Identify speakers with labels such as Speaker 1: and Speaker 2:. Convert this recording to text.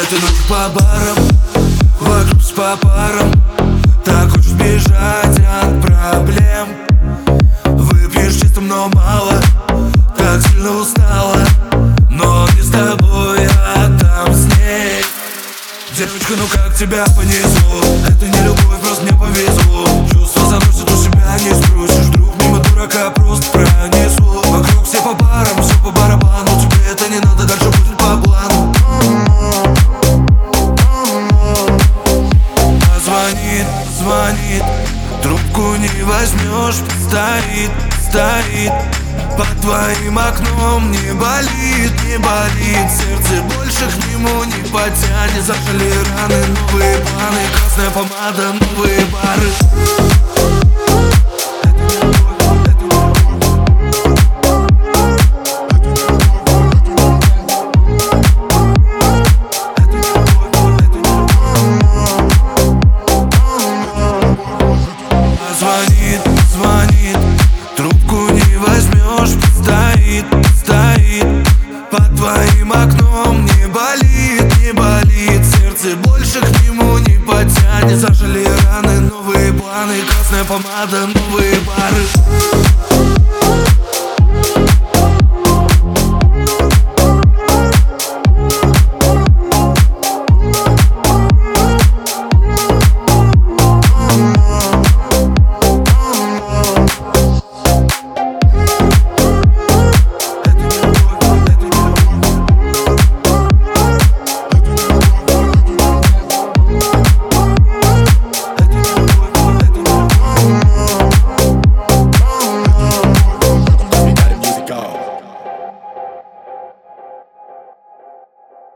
Speaker 1: Этой ночью по барам, вокруг по парам. Так хочешь бежать от проблем. Выпьешь чисто, но мало. Так сильно устала, но не с тобой, а там с ней. Девочка, ну как тебя понесло? Это не любовь, просто мне повезло. Чувства заносят, у себя не спросишь. Вдруг мимо дурака просто пронесло. Вокруг все по барам, все по барабану. Тебе это не надо, дальше будет по плану. Звонит, звонит, трубку не возьмешь. Стоит под твоим окном. Не болит, не болит. Сердце больше к нему не потянет. Зажили раны, новые планы. Красная помада, новые бары.